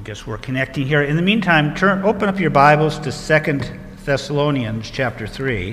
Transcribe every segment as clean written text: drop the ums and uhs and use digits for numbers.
guess we're connecting here. In the meantime, open up your Bibles to 2 Thessalonians chapter 3.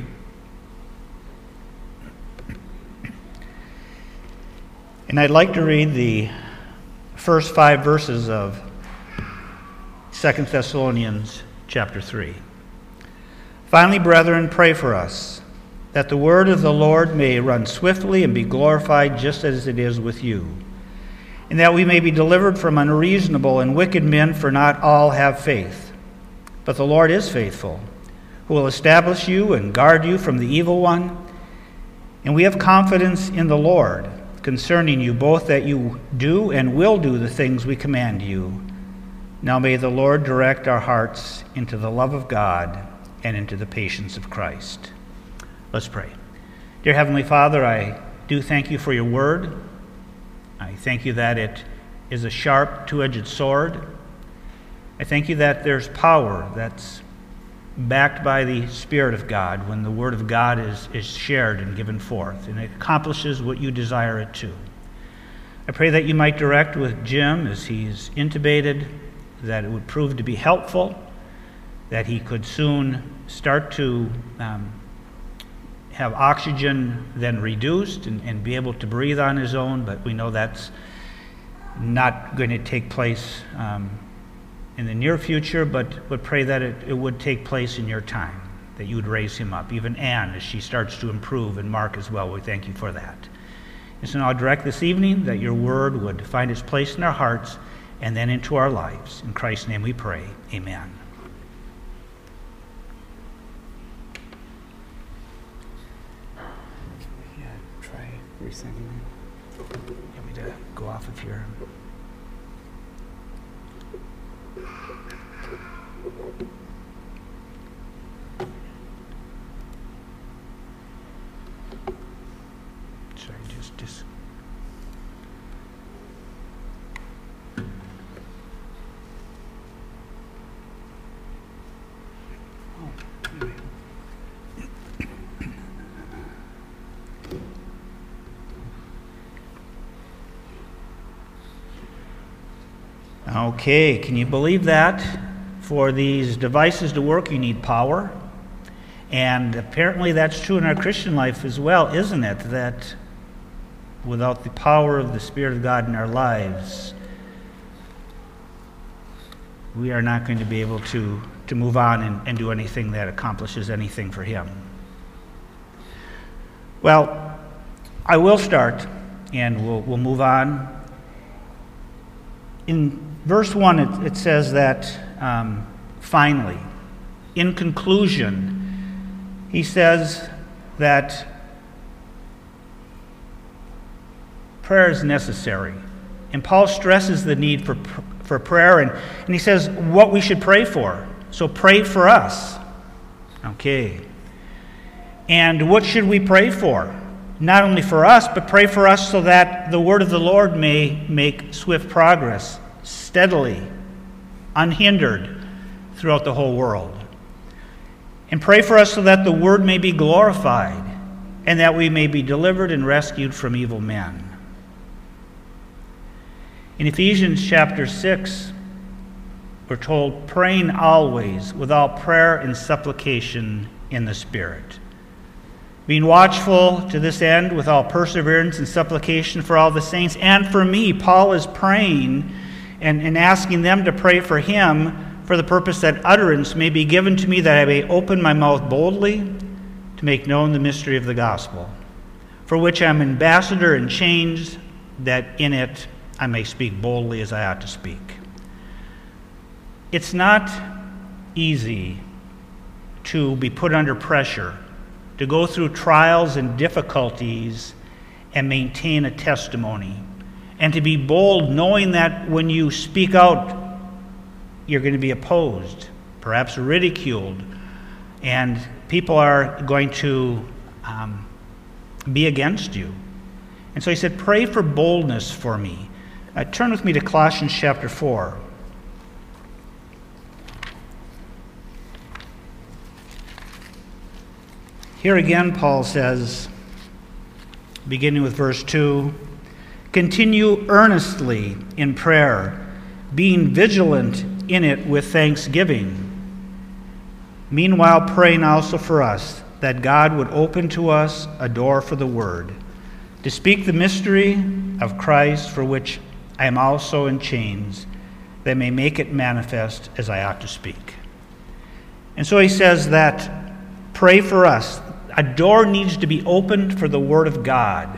And I'd like to read the first 5 verses of 2 Thessalonians chapter 3. Finally, brethren, pray for us, that the word of the Lord may run swiftly and be glorified just as it is with you, and that we may be delivered from unreasonable and wicked men, for not all have faith. But the Lord is faithful, who will establish you and guard you from the evil one. And we have confidence in the Lord concerning you, both that you do and will do the things we command you. Now may the Lord direct our hearts into the love of God and into the patience of Christ. Let's pray. Dear Heavenly Father, I do thank you for your word. I thank you that it is a sharp, two-edged sword. I thank you that there's power that's backed by the Spirit of God when the Word of God is shared and given forth, and it accomplishes what you desire it to. I pray that you might direct with Jim as he's intubated, that it would prove to be helpful, that he could soon start to have oxygen then reduced and be able to breathe on his own, but we know that's not going to take place in the near future, but pray that it would take place in your time, that you would raise him up. Even Anne, as she starts to improve, and Mark as well, we thank you for that. And so now I direct this evening that your word would find its place in our hearts and then into our lives. In Christ's name we pray. Amen. Yeah, try resending it. You want me to go off of here? Sorry, just Okay, can you believe that? For these devices to work, you need power. And apparently that's true in our Christian life as well, isn't it? That without the power of the Spirit of God in our lives, we are not going to be able to move on and do anything that accomplishes anything for Him. Well, I will start, and we'll move on. In verse 1, it says that finally, in conclusion, he says that prayer is necessary. And Paul stresses the need for prayer, and he says what we should pray for. So pray for us. Okay. And what should we pray for? Not only for us, but pray for us so that the word of the Lord may make swift progress, steadily, unhindered throughout the whole world. And pray for us so that the word may be glorified and that we may be delivered and rescued from evil men. In Ephesians chapter 6, we're told, praying always without prayer and supplication in the Spirit. Being watchful to this end with all perseverance and supplication for all the saints. And for me, Paul is praying and asking them to pray for him for the purpose that utterance may be given to me, that I may open my mouth boldly to make known the mystery of the gospel, for which I am ambassador in chains, that in it I may speak boldly as I ought to speak. It's not easy to be put under pressure, to go through trials and difficulties and maintain a testimony, and to be bold knowing that when you speak out, you're going to be opposed, perhaps ridiculed, and people are going to be against you. And so he said, pray for boldness for me. Turn with me to Colossians chapter 4. Here again, Paul says, beginning with verse 2, continue earnestly in prayer, being vigilant in it with thanksgiving. Meanwhile, praying also for us, that God would open to us a door for the word, to speak the mystery of Christ, for which I am also in chains, that I may make it manifest as I ought to speak. And so he says that pray for us. A door needs to be opened for the word of God.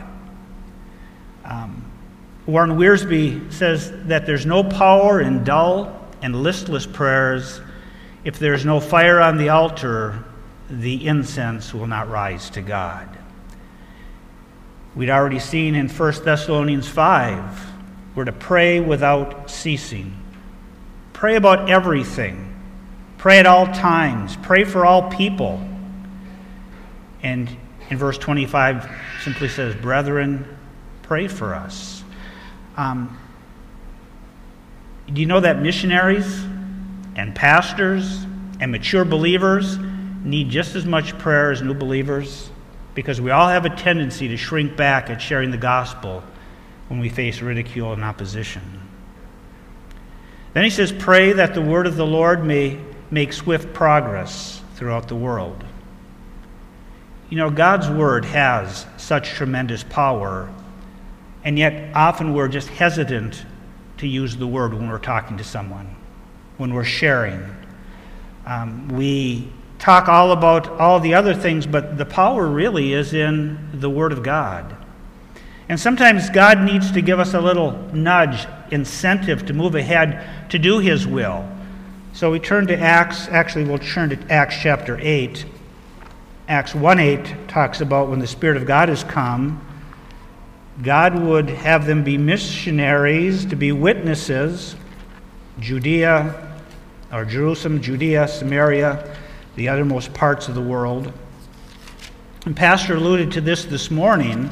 Warren Wiersbe says that there's no power in dull and listless prayers. If there's no fire on the altar, the incense will not rise to God. We'd already seen in 1 Thessalonians 5, we're to pray without ceasing. Pray about everything. Pray at all times. Pray for all people. And in verse 25 simply says, brethren, pray for us. Do you know that missionaries and pastors and mature believers need just as much prayer as new believers? Because we all have a tendency to shrink back at sharing the gospel when we face ridicule and opposition. Then he says, pray that the word of the Lord may make swift progress throughout the world. You know, God's word has such tremendous power, and yet often we're just hesitant to use the word when we're talking to someone, when we're sharing. We talk all about all the other things, but the power really is in the word of God. And sometimes God needs to give us a little nudge, incentive to move ahead to do his will. So we turn to Acts. Actually, we'll turn to Acts chapter 8. Acts 1:8 talks about when the Spirit of God has come, God would have them be missionaries, to be witnesses, Jerusalem, Judea, Samaria, the othermost parts of the world. And Pastor alluded to this morning,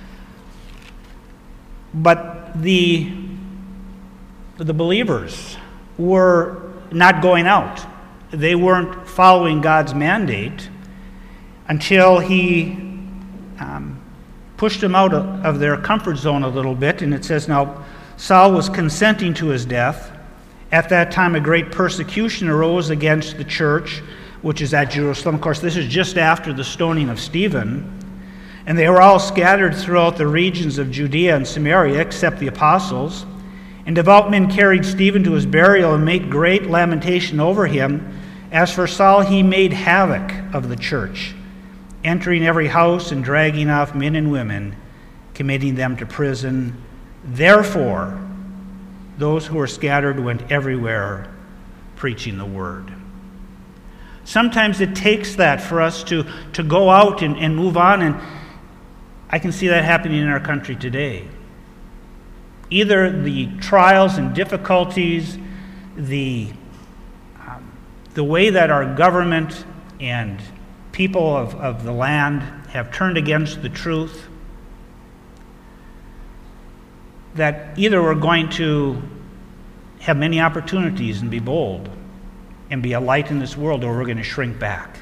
but the believers were not going out. They weren't following God's mandate until he pushed them out of their comfort zone a little bit. And it says, now Saul was consenting to his death. At that time a great persecution arose against the church, which is at Jerusalem. Of course, this is just after the stoning of Stephen. And they were all scattered throughout the regions of Judea and Samaria, except the apostles. And devout men carried Stephen to his burial and made great lamentation over him. As for Saul, he made havoc of the church, entering every house and dragging off men and women, committing them to prison. Therefore, those who were scattered went everywhere, preaching the word. Sometimes it takes that for us to go out and move on, and I can see that happening in our country today. Either the trials and difficulties, the way that our government and people of the land have turned against the truth, that either we're going to have many opportunities and be bold and be a light in this world, or we're going to shrink back.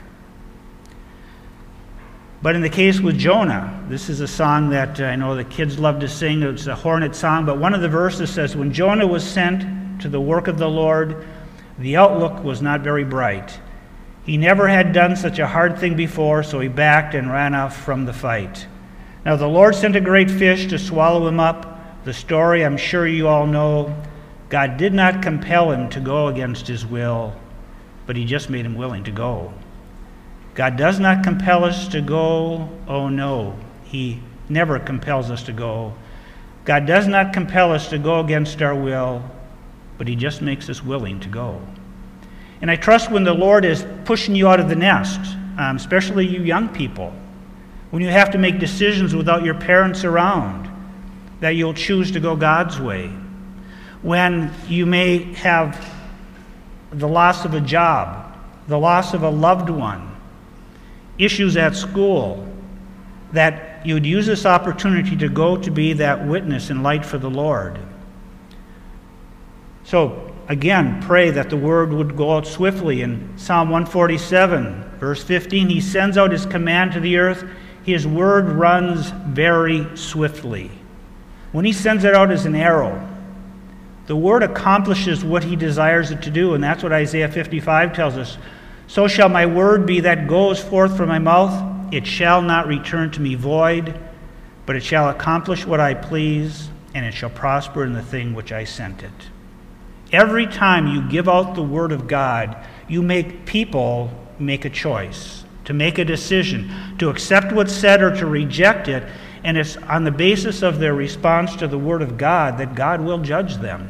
But in the case with Jonah, this is a song that I know the kids love to sing. It's a hornet song, but one of the verses says, when Jonah was sent to the work of the Lord, the outlook was not very bright. He never had done such a hard thing before, so he backed and ran off from the fight. Now the Lord sent a great fish to swallow him up. The story I'm sure you all know. God did not compel him to go against his will, but he just made him willing to go. God does not compel us to go. Oh no, he never compels us to go. God does not compel us to go against our will, but he just makes us willing to go. And I trust when the Lord is pushing you out of the nest, especially you young people, when you have to make decisions without your parents around, that you'll choose to go God's way. When you may have the loss of a job, the loss of a loved one, issues at school, that you would use this opportunity to go to be that witness and light for the Lord. So, again, pray that the word would go out swiftly. In Psalm 147, verse 15, he sends out his command to the earth. His word runs very swiftly. When he sends it out as an arrow, The Word accomplishes what He desires it to do, and that's what Isaiah 55 tells us. So shall my word be that goes forth from my mouth. It shall not return to me void, but it shall accomplish what I please, and it shall prosper in the thing which I sent it. Every time you give out the Word of God, you make people make a choice, to make a decision, to accept what's said or to reject it, and it's on the basis of their response to the Word of God that God will judge them.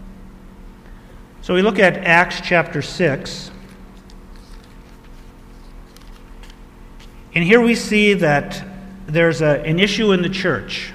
So we look at Acts chapter 6, and here we see that there's an issue in the church.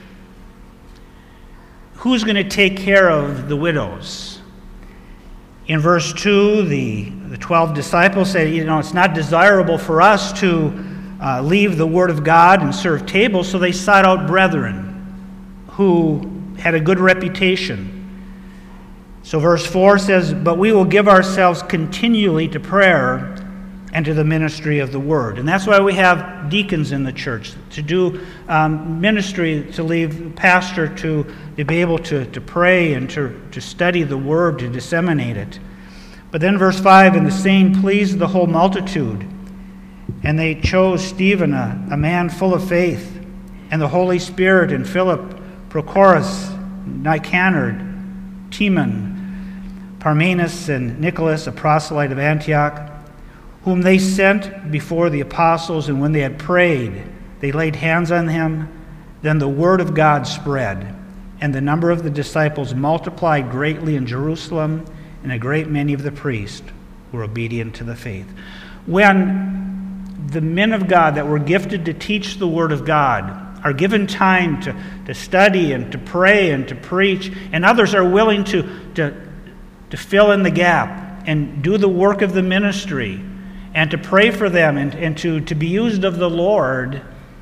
Who's going to take care of the widows? In verse 2, the 12 disciples say, it's not desirable for us to leave the Word of God and serve tables, so they sought out brethren who had a good reputation. So verse 4 says, but we will give ourselves continually to prayer and to the ministry of the Word. And that's why we have deacons in the church, to do ministry, to leave pastor to be able to pray and to study the Word, to disseminate it. But then verse 5, and the saying pleased the whole multitude, and they chose Stephen, a man full of faith, and the Holy Spirit, and Philip, Prochorus, Nicanor, Timon, Parmenas, and Nicholas, a proselyte of Antioch, whom they sent before the apostles, and when they had prayed, they laid hands on him. Then the word of God spread, and the number of the disciples multiplied greatly in Jerusalem, and a great many of the priests were obedient to the faith. When the men of God that were gifted to teach the word of God are given time to study and to pray and to preach, and others are willing to fill in the gap and do the work of the ministry, and to pray for them and to be used of the Lord,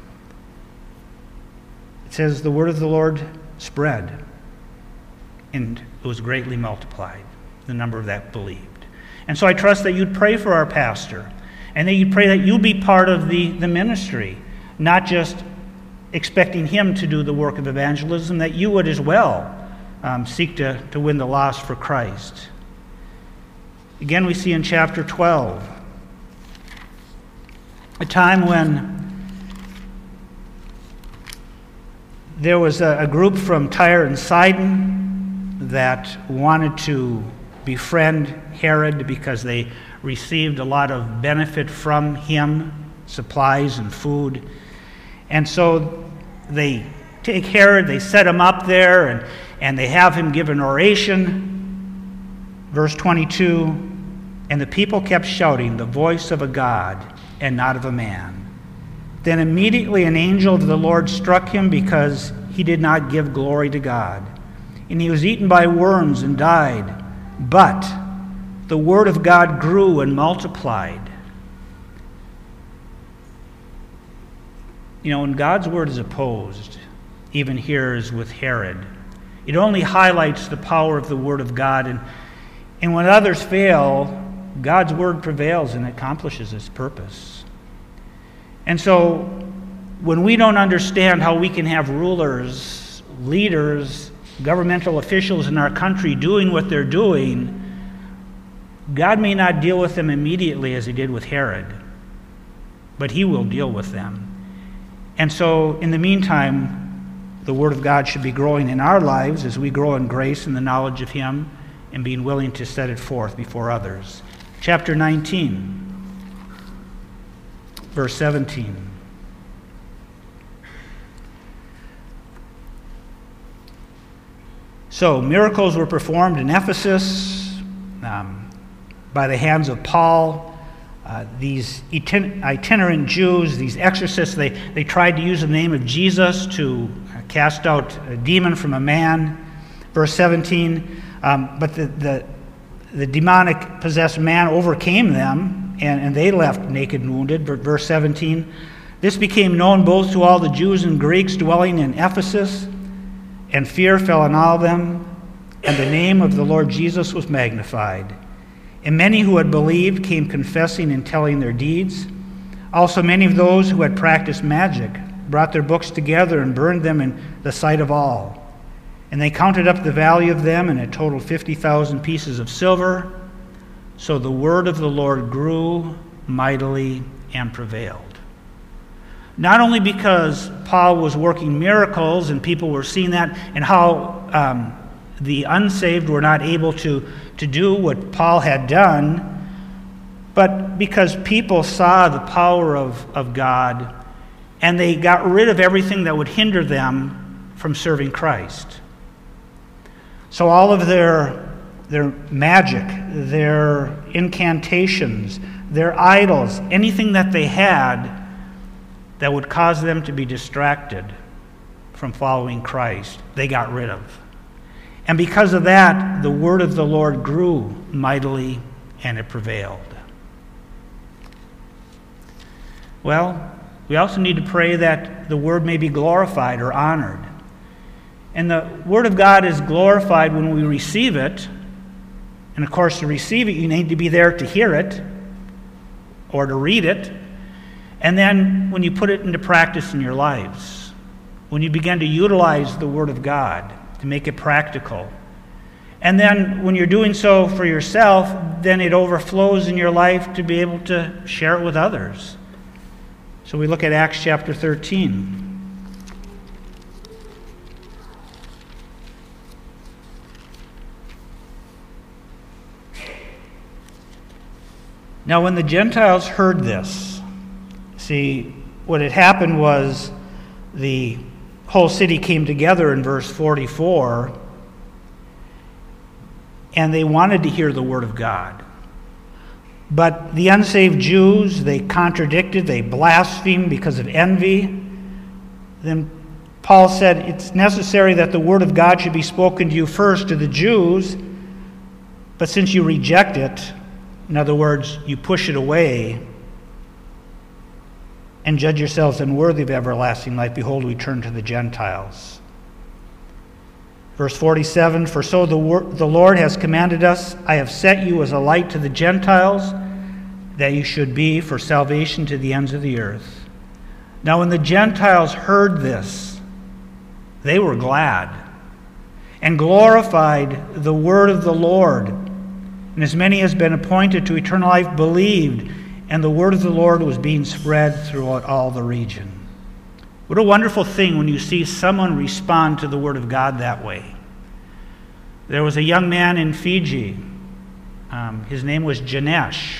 it says the word of the Lord spread, and it was greatly multiplied, the number of that believed. And so I trust that you'd pray for our pastor, and that you'd pray that you be part of the ministry, not just expecting him to do the work of evangelism, that you would as well seek to win the lost for Christ. Again, we see in chapter 12, a time when there was a group from Tyre and Sidon that wanted to befriend Herod because they received a lot of benefit from him, supplies and food. And so they take Herod, they set him up there, and they have him give an oration. Verse 22, and the people kept shouting, the voice of a God and not of a man. Then immediately an angel of the Lord struck him because he did not give glory to God. And he was eaten by worms and died. But the word of God grew and multiplied. When God's word is opposed, even here as with Herod, it only highlights the power of the word of God. And when others fail, God's word prevails and accomplishes its purpose. And so, when we don't understand how we can have rulers, leaders, governmental officials in our country doing what they're doing, God may not deal with them immediately as he did with Herod, but he will deal with them. And so, in the meantime, the Word of God should be growing in our lives as we grow in grace and the knowledge of him and being willing to set it forth before others. Chapter 19, verse 17. So, miracles were performed in Ephesus by the hands of Paul. These itinerant Jews, these exorcists, they tried to use the name of Jesus to cast out a demon from a man. Verse 17, but the demonic possessed man overcame them, and they left naked and wounded. Verse 17, this became known both to all the Jews and Greeks dwelling in Ephesus, and fear fell on all of them, and the name of the Lord Jesus was magnified. And many who had believed came confessing and telling their deeds. Also many of those who had practiced magic brought their books together and burned them in the sight of all. And they counted up the value of them, and it totaled 50,000 pieces of silver. So the word of the Lord grew mightily and prevailed. Not only because Paul was working miracles and people were seeing that, and how the unsaved were not able to do what Paul had done, but because people saw the power of God, and they got rid of everything that would hinder them from serving Christ. So all of their magic, their incantations, their idols, anything that they had that would cause them to be distracted from following Christ, they got rid of. And because of that, the word of the Lord grew mightily and it prevailed. Well, we also need to pray that the word may be glorified or honored. And the word of God is glorified when we receive it. And of course, to receive it, you need to be there to hear it or to read it. And then when you put it into practice in your lives, when you begin to utilize the word of God to make it practical. And then when you're doing so for yourself, then it overflows in your life to be able to share it with others. So we look at Acts chapter 13. Now, when the Gentiles heard this, see, what had happened was the whole city came together in verse 44, and they wanted to hear the word of God. But the unsaved Jews, they contradicted, they blasphemed because of envy. Then Paul said, it's necessary that the word of God should be spoken to you first, to the Jews, but since you reject it, in other words, you push it away and judge yourselves unworthy of everlasting life, behold, we turn to the Gentiles. Verse 47, for so the Lord has commanded us, I have set you as a light to the Gentiles, that you should be for salvation to the ends of the earth. Now when the Gentiles heard this, they were glad and glorified the word of the Lord. And as many as been appointed to eternal life believed, and the word of the Lord was being spread throughout all the region. What a wonderful thing when you see someone respond to the word of God that way. There was a young man in Fiji. His name was Janesh.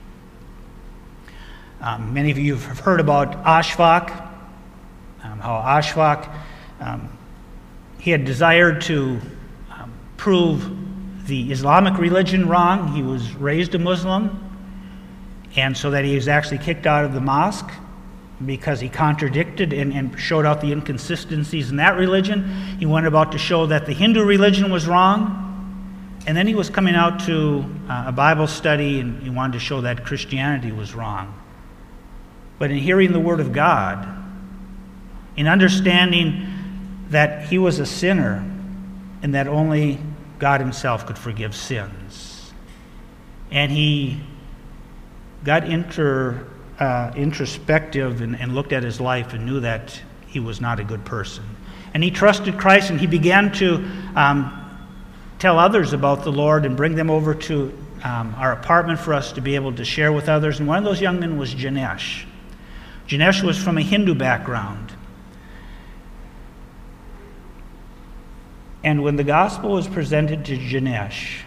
Many of you have heard about Ashfaq, how Ashfaq, he had desired to prove the Islamic religion wrong. He was raised a Muslim, and so that he was actually kicked out of the mosque because he contradicted and showed out the inconsistencies in that religion. He went about to show that the Hindu religion was wrong, and then he was coming out to a Bible study, and he wanted to show that Christianity was wrong. But in hearing the word of God, in understanding that he was a sinner and that only God himself could forgive sins, and he got introspective and looked at his life and knew that he was not a good person. And he trusted Christ, and he began to tell others about the Lord and bring them over to our apartment for us to be able to share with others. And one of those young men was Janesh. Janesh was from a Hindu background. And when the gospel was presented to Janesh,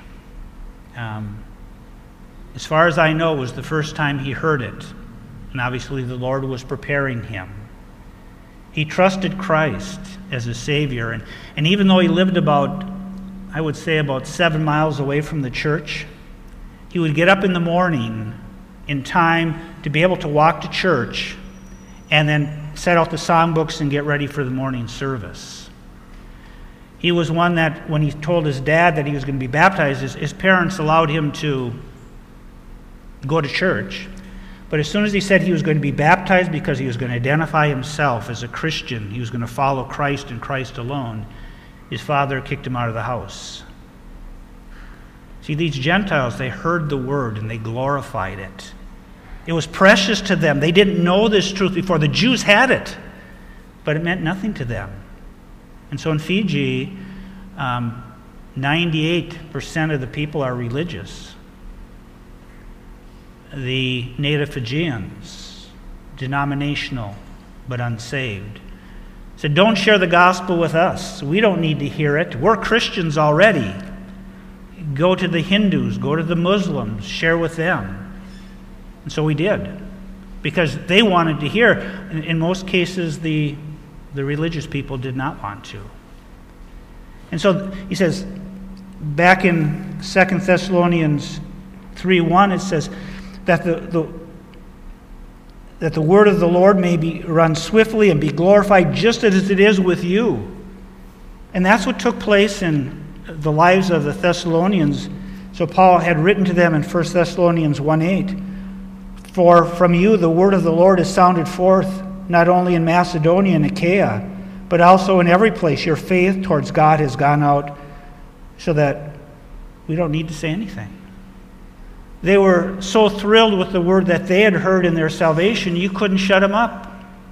as far as I know, it was the first time he heard it. And obviously the Lord was preparing him. He trusted Christ as a Savior. And even though he lived about 7 miles away from the church, he would get up in the morning in time to be able to walk to church and then set out the songbooks and get ready for the morning service. He was one that when he told his dad that he was going to be baptized, his parents allowed him to go to church. But as soon as he said he was going to be baptized because he was going to identify himself as a Christian, he was going to follow Christ and Christ alone, his father kicked him out of the house. See, these Gentiles, they heard the word and they glorified it. It was precious to them. They didn't know this truth before. The Jews had it, but it meant nothing to them. And so in Fiji, 98% of the people are religious. The native Fijians, denominational but unsaved, said, don't share the gospel with us. We don't need to hear it. We're Christians already. Go to the Hindus, go to the Muslims, share with them. And so we did, because they wanted to hear. In most cases, the religious people did not want to. And so he says, back in 2 Thessalonians 3:1, it says that the word of the Lord may be run swiftly and be glorified just as it is with you. And that's what took place in the lives of the Thessalonians. So Paul had written to them in 1 Thessalonians 1:8, for from you the word of the Lord is sounded forth, not only in Macedonia and Achaia, but also in every place. Your faith towards God has gone out, so that we don't need to say anything. They were so thrilled with the word that they had heard in their salvation, you couldn't shut them up.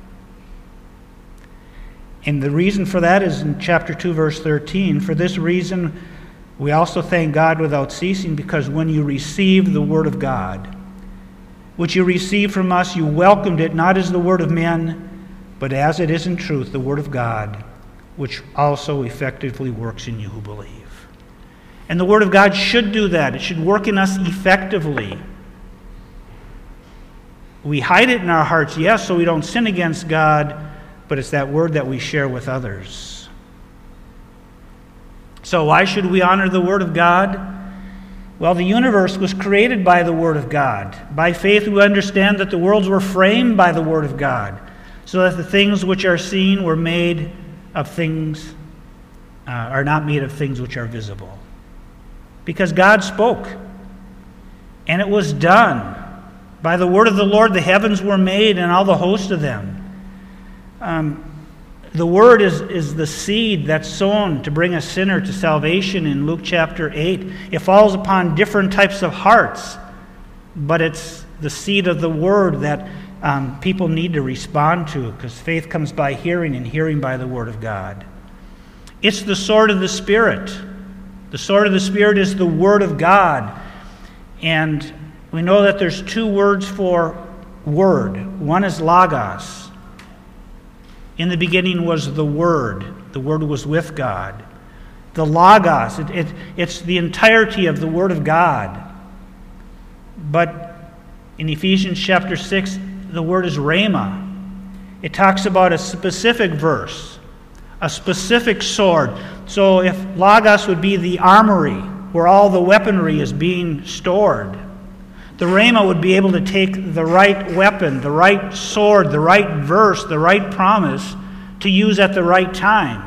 And the reason for that is in chapter 2, verse 13. For this reason, we also thank God without ceasing, because when you received the word of God, which you received from us, you welcomed it, not as the word of men, but as it is in truth, the word of God, which also effectively works in you who believe. And the word of God should do that. It should work in us effectively. We hide it in our hearts, yes, so we don't sin against God, but it's that word that we share with others. So why should we honor the word of God? Well, the universe was created by the word of God. By faith we understand that the worlds were framed by the word of God, so that the things which are seen were made of things, are not made of things which are visible. Because God spoke, and it was done. By the word of the Lord the heavens were made, and all the host of them. The word is the seed that's sown to bring a sinner to salvation in Luke chapter 8. It falls upon different types of hearts, but it's the seed of the word that people need to respond to, because faith comes by hearing, and hearing by the word of God. It's the sword of the Spirit. The sword of the Spirit is the word of God. And we know that there's two words for word. One is logos. In the beginning was the Word. The Word was with God. The logos, it's the entirety of the Word of God. But in Ephesians chapter 6, the word is rhema. It talks about a specific verse, a specific sword. So if logos would be the armory where all the weaponry is being stored, the rhema would be able to take the right weapon, the right sword, the right verse, the right promise to use at the right time.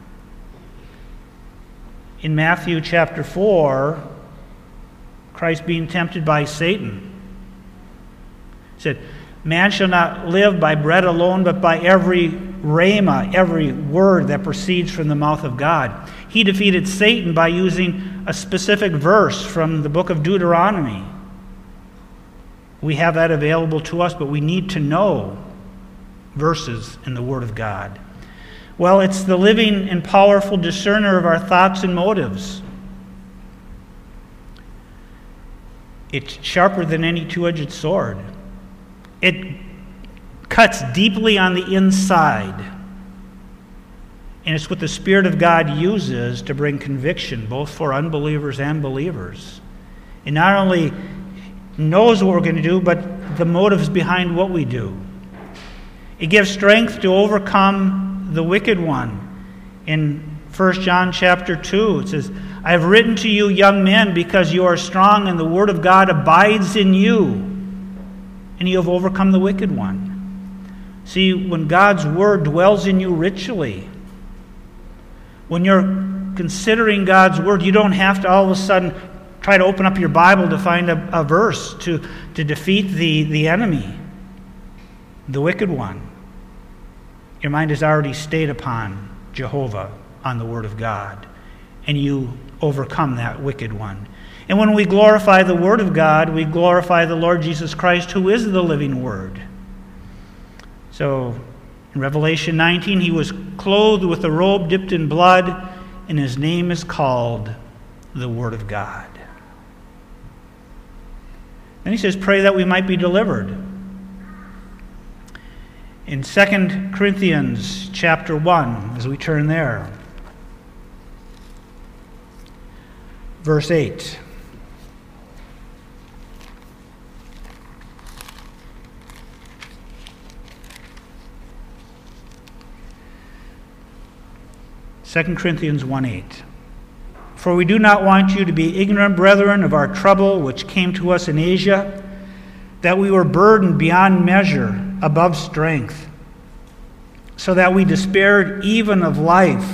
In Matthew chapter 4, Christ being tempted by Satan said, man shall not live by bread alone, but by every rhema, every word that proceeds from the mouth of God. He defeated Satan by using a specific verse from the book of Deuteronomy. We have that available to us, but we need to know verses in the Word of God. Well, it's the living and powerful discerner of our thoughts and motives. It's sharper than any two-edged sword. It cuts deeply on the inside. And it's what the Spirit of God uses to bring conviction, both for unbelievers and believers. It not only knows what we're going to do, but the motives behind what we do. It gives strength to overcome the wicked one. In 1 John chapter 2, it says, I have written to you, young men, because you are strong and the word of God abides in you, and you have overcome the wicked one. See, when God's word dwells in you richly, when you're considering God's word, you don't have to all of a sudden try to open up your Bible to find a verse to defeat the enemy, the wicked one. Your mind is already stayed upon Jehovah, on the Word of God, and you overcome that wicked one. And when we glorify the Word of God, we glorify the Lord Jesus Christ, who is the living Word. So, in Revelation 19, he was clothed with a robe dipped in blood, and his name is called the Word of God. Then he says, pray that we might be delivered. In 2 Corinthians chapter 1, as we turn there, verse 8. Second Corinthians 1:8. For we do not want you to be ignorant, brethren, of our trouble which came to us in Asia, that we were burdened beyond measure, above strength, so that we despaired even of life.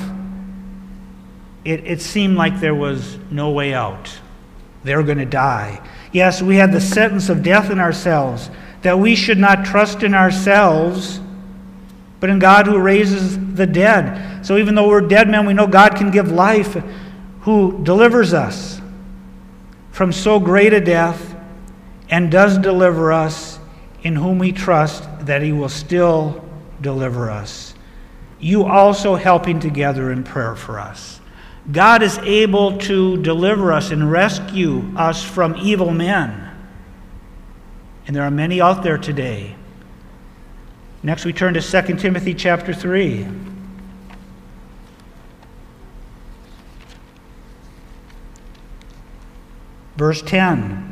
It seemed like there was no way out. They were going to die. Yes, we had the sentence of death in ourselves, that we should not trust in ourselves, but in God who raises the dead. So even though we're dead men, we know God can give life, who delivers us from so great a death, and does deliver us, in whom we trust that he will still deliver us. You also helping together in prayer for us. God is able to deliver us and rescue us from evil men. And there are many out there today. Next we turn to 2 Timothy chapter 3. Verse 10.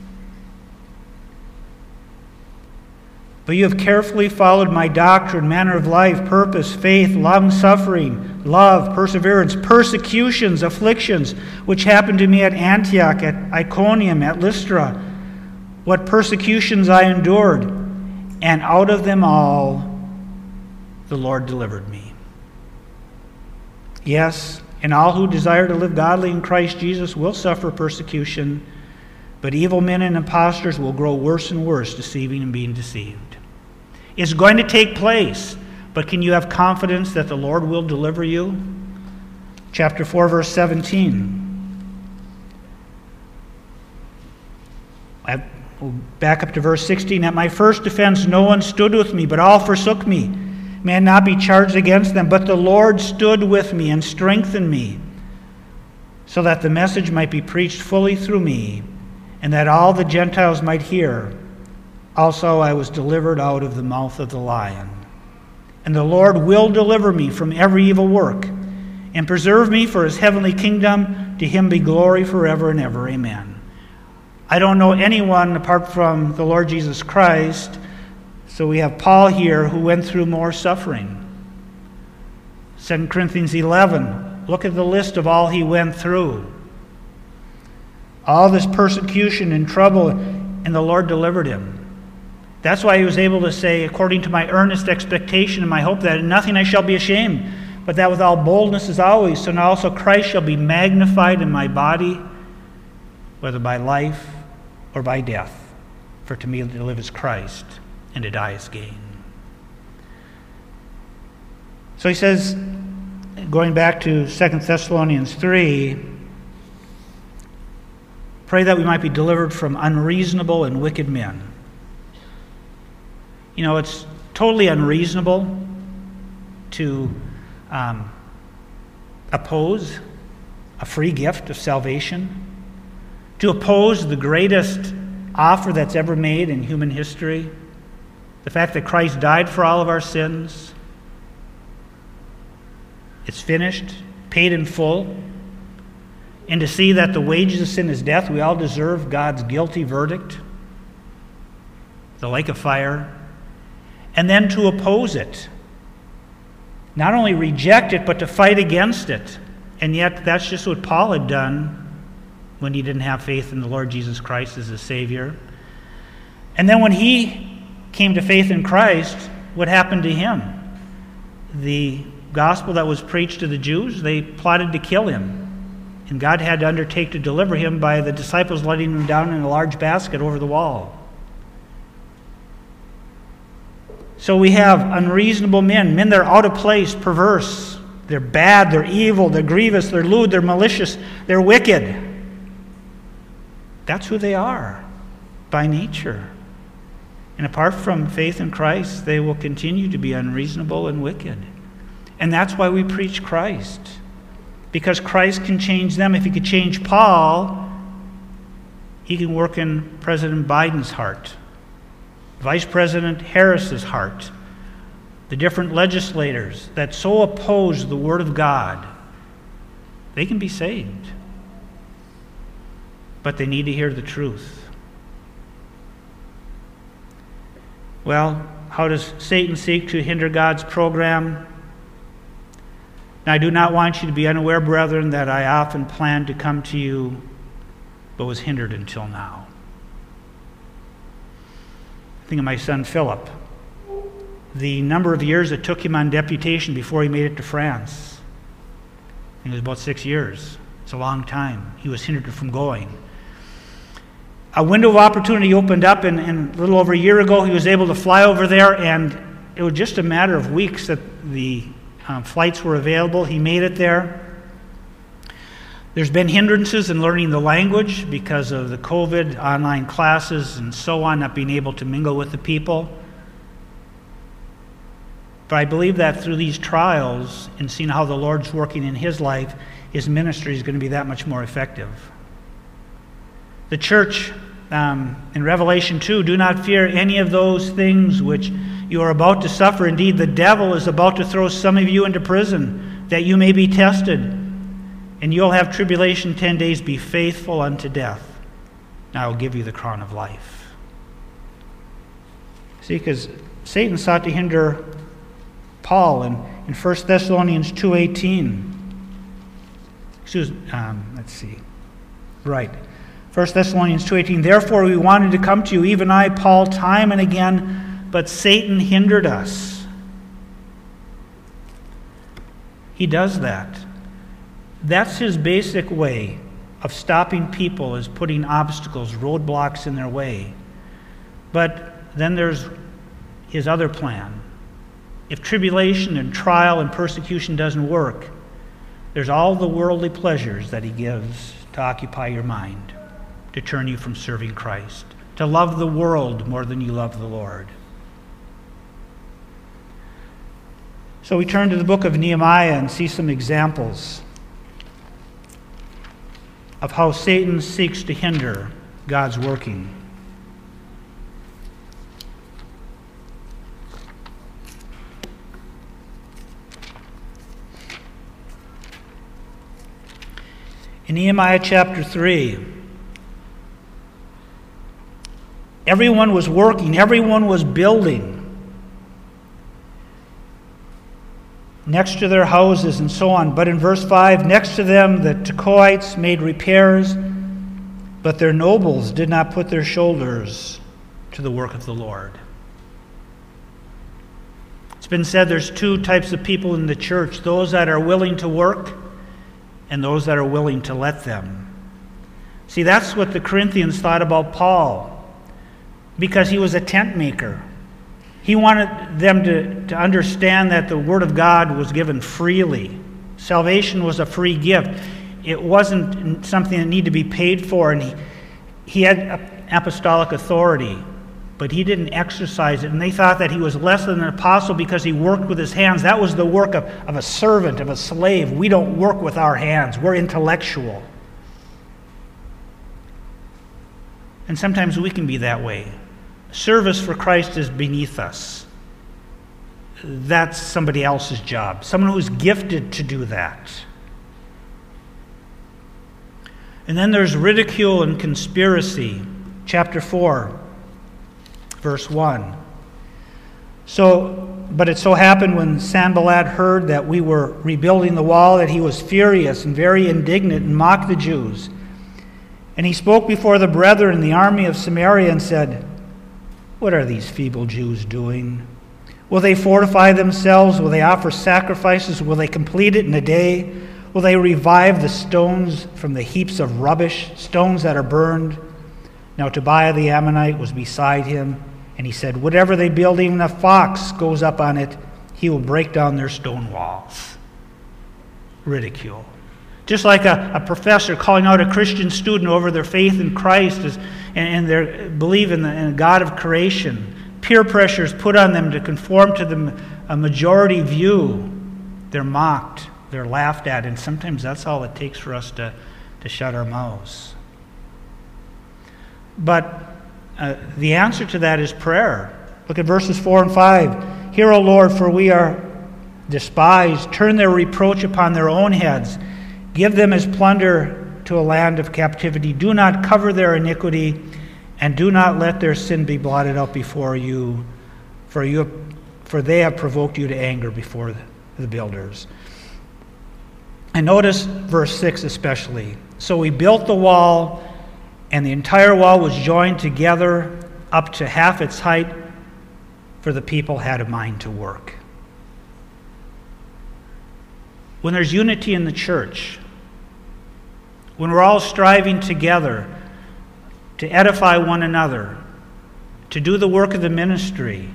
But you have carefully followed my doctrine, manner of life, purpose, faith, long-suffering, love, perseverance, persecutions, afflictions, which happened to me at Antioch, at Iconium, at Lystra, what persecutions I endured, and out of them all the Lord delivered me. Yes, and all who desire to live godly in Christ Jesus will suffer persecution, but evil men and impostors will grow worse and worse, deceiving and being deceived. It's going to take place, but can you have confidence that the Lord will deliver you? Chapter 4, verse 17. We'll back up to verse 16. At my first defense no one stood with me, but all forsook me. May not be charged against them, but the Lord stood with me and strengthened me, so that the message might be preached fully through me, and that all the Gentiles might hear. Also I was delivered out of the mouth of the lion. And the Lord will deliver me from every evil work, and preserve me for his heavenly kingdom. To him be glory forever and ever. Amen. I don't know anyone apart from the Lord Jesus Christ. So we have Paul here who went through more suffering. 2 Corinthians 11. Look at the list of all he went through. All this persecution and trouble, and the Lord delivered him. That's why he was able to say, according to my earnest expectation and my hope, that in nothing I shall be ashamed, but that with all boldness as always, so now also Christ shall be magnified in my body, whether by life or by death. For to me to live is Christ, and to die is gain. So he says, going back to 2 Thessalonians 3, pray that we might be delivered from unreasonable and wicked men. You know, it's totally unreasonable to oppose a free gift of salvation, to oppose the greatest offer that's ever made in human history, the fact that Christ died for all of our sins. It's finished, paid in full. And to see that the wages of sin is death, we all deserve God's guilty verdict, the lake of fire. And then to oppose it. Not only reject it, but to fight against it. And yet that's just what Paul had done when he didn't have faith in the Lord Jesus Christ as his Savior. And then when he came to faith in Christ, what happened to him? The gospel that was preached to the Jews, they plotted to kill him. And God had to undertake to deliver him by the disciples letting him down in a large basket over the wall. So we have unreasonable men that are out of place, perverse. They're bad, they're evil, they're grievous, they're lewd, they're malicious, they're wicked. That's who they are by nature. And apart from faith in Christ, they will continue to be unreasonable and wicked. And that's why we preach Christ. Because Christ can change them. If he could change Paul, he can work in President Biden's heart, Vice President Harris's heart, the different legislators that so oppose the Word of God. They can be saved. But they need to hear the truth. Well, how does Satan seek to hinder God's program? Now, I do not want you to be unaware, brethren, that I often planned to come to you, but was hindered until now. Think of my son Philip. The number of years it took him on deputation before he made it to France. I think it was about 6 years. It's a long time. He was hindered from going. A window of opportunity opened up, and a little over a year ago, he was able to fly over there, and it was just a matter of weeks that the flights were available. He made it there. There's been hindrances in learning the language because of the COVID, online classes, and so on, not being able to mingle with the people. But I believe that through these trials and seeing how the Lord's working in his life, his ministry is going to be that much more effective. The church in Revelation 2, do not fear any of those things which you are about to suffer. Indeed, the devil is about to throw some of you into prison, that you may be tested. And you'll have tribulation 10 days. Be faithful unto death. And I will give you the crown of life. See, because Satan sought to hinder Paul in 1 Thessalonians 2:18. Let's see. Right. 1 Thessalonians 2:18. Therefore we wanted to come to you, even I, Paul, time and again, but Satan hindered us. He does that. That's his basic way of stopping people, is putting obstacles, roadblocks in their way. But then there's his other plan. If tribulation and trial and persecution doesn't work, there's all the worldly pleasures that he gives to occupy your mind, to turn you from serving Christ, to love the world more than you love the Lord. So we turn to the book of Nehemiah and see some examples of how Satan seeks to hinder God's working. In Nehemiah chapter 3, everyone was working, everyone was building next to their houses and so on. But in verse 5, next to them the Tekoites made repairs, but their nobles did not put their shoulders to the work of the Lord. It's been said there's two types of people in the church: those that are willing to work and those that are willing to let them. See, that's what the Corinthians thought about Paul, because he was a tent maker. He wanted them to understand that the Word of God was given freely. Salvation was a free gift. It wasn't something that needed to be paid for, and he had apostolic authority, but he didn't exercise it. And they thought that he was less than an apostle because he worked with his hands. That was the work of a servant, of a slave. We don't work with our hands. We're intellectual. And sometimes we can be that way. Service for Christ is beneath us. That's somebody else's job. Someone who's gifted to do that. And then there's ridicule and conspiracy. Chapter 4, verse 1. But it so happened when Sanballat heard that we were rebuilding the wall that he was furious and very indignant and mocked the Jews. And he spoke before the brethren in the army of Samaria and said, "What are these feeble Jews doing? Will they fortify themselves? Will they offer sacrifices? Will they complete it in a day? Will they revive the stones from the heaps of rubbish, stones that are burned?" Now Tobiah the Ammonite was beside him, and he said, "Whatever they build, even a fox goes up on it, he will break down their stone walls." Ridicule. Just like a professor calling out a Christian student over their faith in Christ and their belief in the God of creation. Peer pressure is put on them to conform to a majority view. They're mocked. they're laughed at, and sometimes that's all it takes for us to shut our mouths. But the answer to that is prayer. Look at verses 4 and 5. Hear, O Lord, for we are despised. Turn their reproach upon their own heads. Give them as plunder to a land of captivity. Do not cover their iniquity, and do not let their sin be blotted out before you, for they have provoked you to anger before the builders. And notice verse 6 especially. So we built the wall, and the entire wall was joined together up to half its height, for the people had a mind to work. When there's unity in the church, when we're all striving together to edify one another, to do the work of the ministry,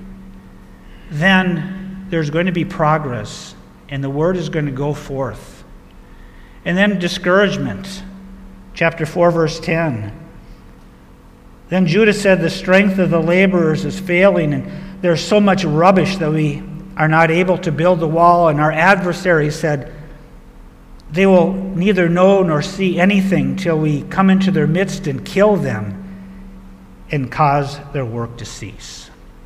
then there's going to be progress, and the word is going to go forth. And then discouragement. Chapter 4, verse 10. Then Judah said, the strength of the laborers is failing, and there's so much rubbish that we are not able to build the wall. And our adversaries said, they will neither know nor see anything till we come into their midst and kill them and cause their work to cease.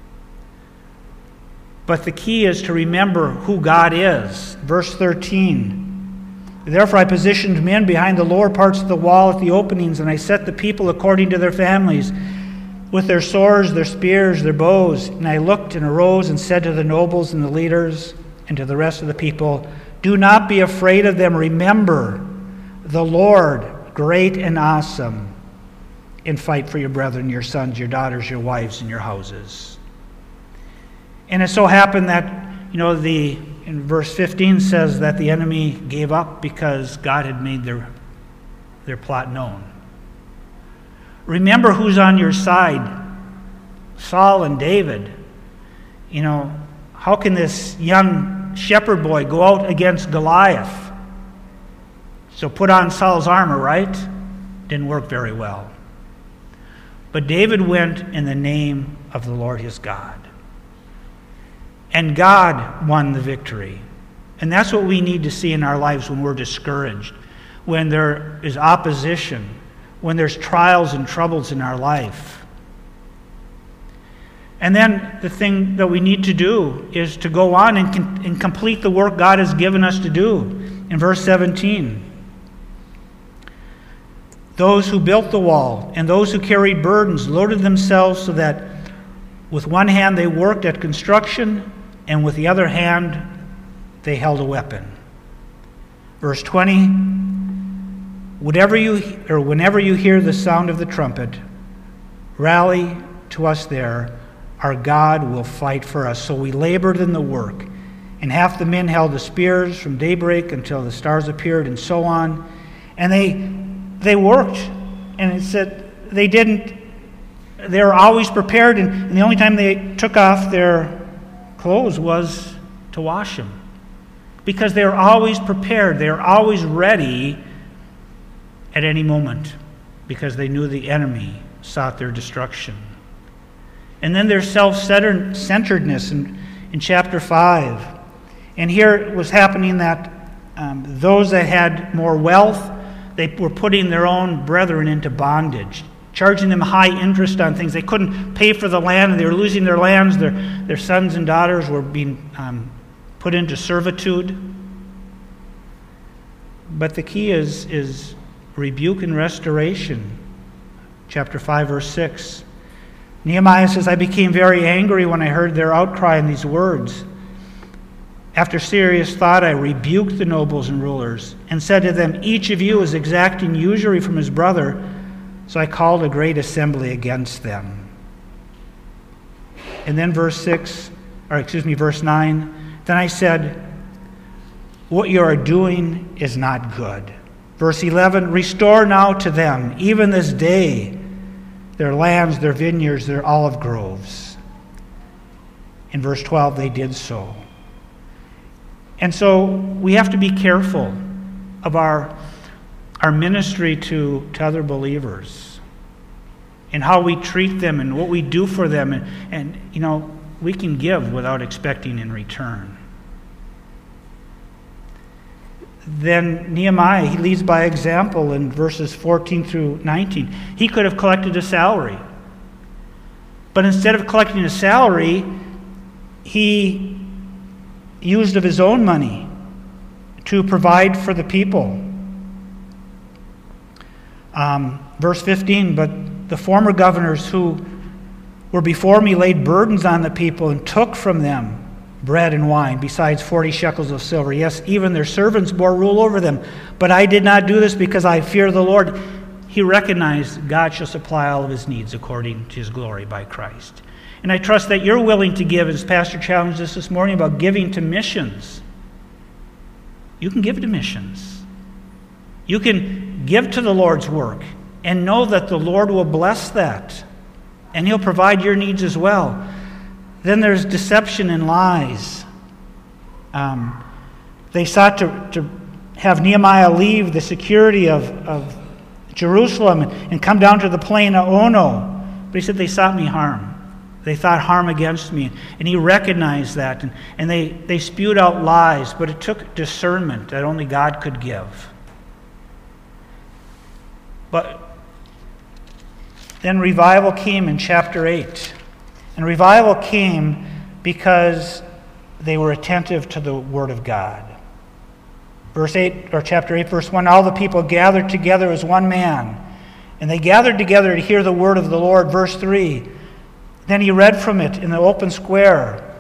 But the key is to remember who God is. Verse 13. Therefore I positioned men behind the lower parts of the wall at the openings, and I set the people according to their families, with their swords, their spears, their bows. And I looked and arose and said to the nobles and the leaders and to the rest of the people, do not be afraid of them. Remember the Lord, great and awesome, and fight for your brethren, your sons, your daughters, your wives, and your houses. And it so happened that, in verse 15 says that the enemy gave up because God had made their plot known. Remember who's on your side. Saul and David. How can this young shepherd boy go out against Goliath? So put on Saul's armor, right? Didn't work very well. But David went in the name of the Lord his God. And God won the victory. And that's what we need to see in our lives when we're discouraged, when there is opposition, when there's trials and troubles in our life. And then the thing that we need to do is to go on and complete the work God has given us to do. In verse 17, those who built the wall and those who carried burdens loaded themselves so that with one hand they worked at construction, and with the other hand they held a weapon. Verse 20, whenever you hear the sound of the trumpet, rally to us there. Our God will fight for us. So we labored in the work, and half the men held the spears from daybreak until the stars appeared, and so on. And they worked, and it said they were always prepared, and the only time they took off their clothes was to wash them, because they were always prepared. They were always ready at any moment, because they knew the enemy sought their destruction. And then there's self-centeredness in chapter 5. And here it was happening that those that had more wealth, they were putting their own brethren into bondage, charging them high interest on things. They couldn't pay for the land, and they were losing their lands. Their sons and daughters were being put into servitude. But the key is rebuke and restoration. Chapter 5, verse 6. Nehemiah says, I became very angry when I heard their outcry in these words. After serious thought, I rebuked the nobles and rulers and said to them, each of you is exacting usury from his brother. So I called a great assembly against them. And then verse 9, then I said, what you are doing is not good. Verse 11, restore now to them, even this day, their lands, their vineyards, their olive groves. In verse 12, they did so. And so we have to be careful of our ministry to other believers and how we treat them and what we do for them. And we can give without expecting in return. then Nehemiah, he leads by example in verses 14 through 19. He could have collected a salary. But instead of collecting a salary, he used of his own money to provide for the people. Verse 15, but the former governors who were before me laid burdens on the people and took from them bread and wine, besides 40 shekels of silver. Yes, even their servants bore rule over them. But I did not do this because I fear the Lord. He recognized God shall supply all of his needs according to his glory by Christ. And I trust that you're willing to give, as Pastor challenged us this morning about giving to missions. You can give to missions. You can give to the Lord's work and know that the Lord will bless that. And he'll provide your needs as well. Then there's deception and lies. They sought to have Nehemiah leave the security of Jerusalem and come down to the plain of Ono. But he said, they sought me harm. They thought harm against me. And he recognized that. And they spewed out lies. But it took discernment that only God could give. But then revival came in chapter 8. And revival came because they were attentive to the Word of God. Chapter 8, verse 1, all the people gathered together as one man, and they gathered together to hear the word of the Lord. Verse 3, then he read from it in the open square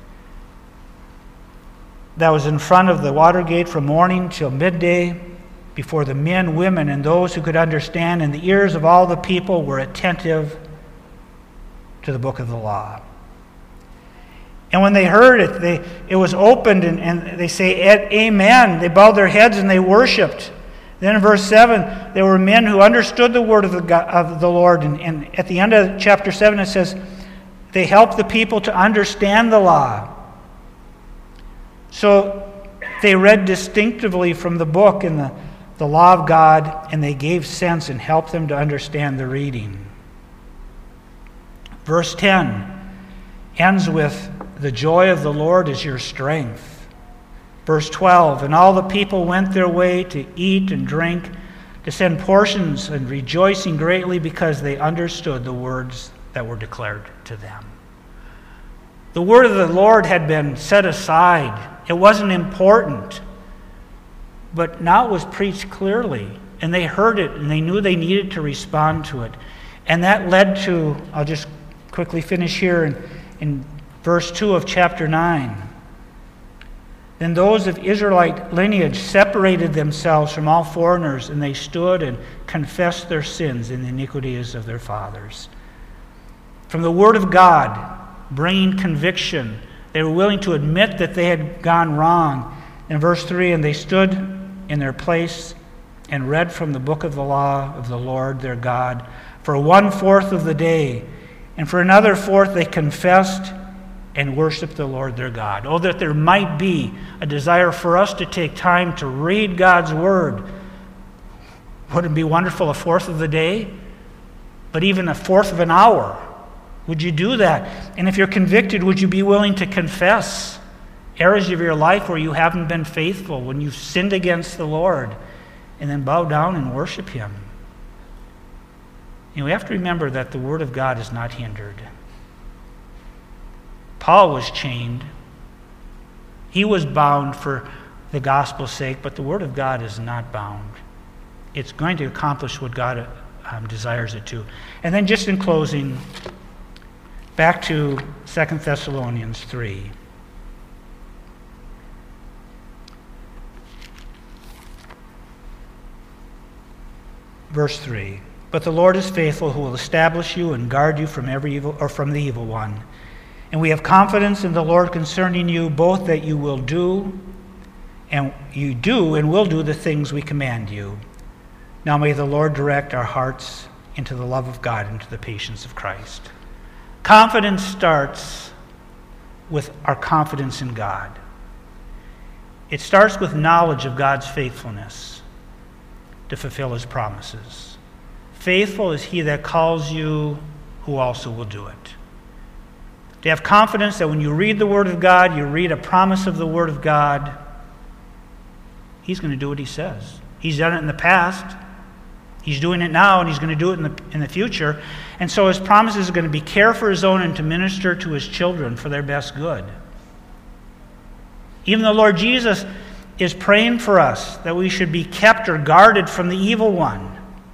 that was in front of the water gate from morning till midday, before the men, women, and those who could understand, and the ears of all the people were attentive to the book of the law. And when they heard it, it was opened, and they say, amen. They bowed their heads and they worshipped. Then in verse 7, there were men who understood the word of the Lord. And at the end of chapter 7, it says, they helped the people to understand the law. So they read distinctively from the book and the law of God, and they gave sense and helped them to understand the reading. Verse 10 ends with, the joy of the Lord is your strength. Verse 12, and all the people went their way to eat and drink, to send portions and rejoicing greatly because they understood the words that were declared to them. The word of the Lord had been set aside. It wasn't important. But now it was preached clearly, and they heard it, and they knew they needed to respond to it. And that led to, I'll just quickly finish here in verse 2 of chapter 9. Then those of Israelite lineage separated themselves from all foreigners, and they stood and confessed their sins and the iniquities of their fathers. From the word of God, bringing conviction, they were willing to admit that they had gone wrong. In verse 3, and they stood in their place and read from the book of the law of the Lord their God for 1/4 of the day, and for another fourth they confessed and worshiped the Lord their God. Oh, that there might be a desire for us to take time to read God's word. Wouldn't it be wonderful 1/4 of the day? But even 1/4 of an hour. Would you do that? And if you're convicted, would you be willing to confess areas of your life where you haven't been faithful, when you've sinned against the Lord, and then bow down and worship him? We have to remember that the word of God is not hindered. Paul was chained. He was bound for the gospel's sake, but the word of God is not bound. It's going to accomplish what God desires it to. And then just in closing, back to 2 Thessalonians 3. Verse 3. But the Lord is faithful, who will establish you and guard you from every evil, or from the evil one. And we have confidence in the Lord concerning you, both that you will do and will do the things we command you. Now may the Lord direct our hearts into the love of God and to the patience of Christ. Confidence starts with our confidence in God. It starts with knowledge of God's faithfulness to fulfill his promises. Faithful is he that calls you, who also will do it. To have confidence that when you read the Word of God, you read a promise of the Word of God, He's going to do what he says. He's done it in the past. He's doing it now, and he's going to do it in the future. And so his promises are going to be care for his own and to minister to his children for their best good. Even the Lord Jesus is praying for us that we should be kept or guarded from the evil one.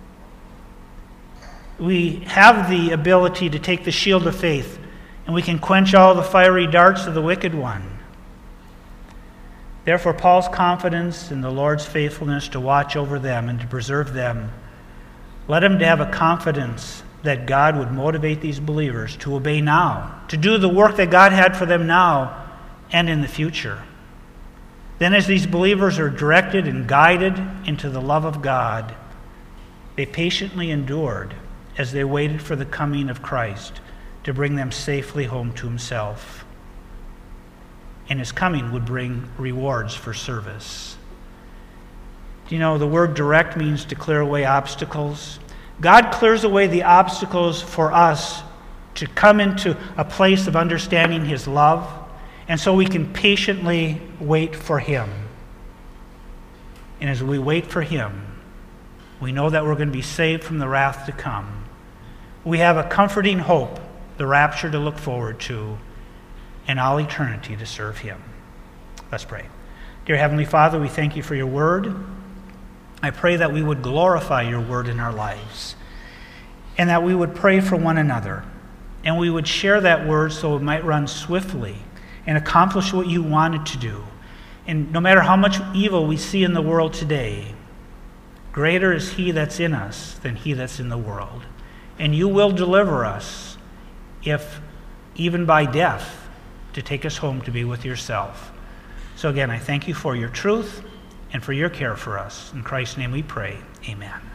We have the ability to take the shield of faith, and we can quench all the fiery darts of the wicked one. Therefore, Paul's confidence in the Lord's faithfulness to watch over them and to preserve them led him to have a confidence that God would motivate these believers to obey now, to do the work that God had for them now and in the future. Then as these believers are directed and guided into the love of God, they patiently endured as they waited for the coming of Christ to bring them safely home to himself. And his coming would bring rewards for service. You know, the word direct means to clear away obstacles. God clears away the obstacles for us to come into a place of understanding his love, and so we can patiently wait for him. And as we wait for him, we know that we're going to be saved from the wrath to come. We have a comforting hope, the rapture to look forward to, and all eternity to serve him. Let's pray. Dear Heavenly Father, we thank you for your word. I pray that we would glorify your word in our lives, and that we would pray for one another, and we would share that word so it might run swiftly and accomplish what you wanted to do. And no matter how much evil we see in the world today, greater is he that's in us than he that's in the world. And you will deliver us, if even by death, to take us home to be with yourself. So again, I thank you for your truth and for your care for us. In Christ's name we pray. Amen.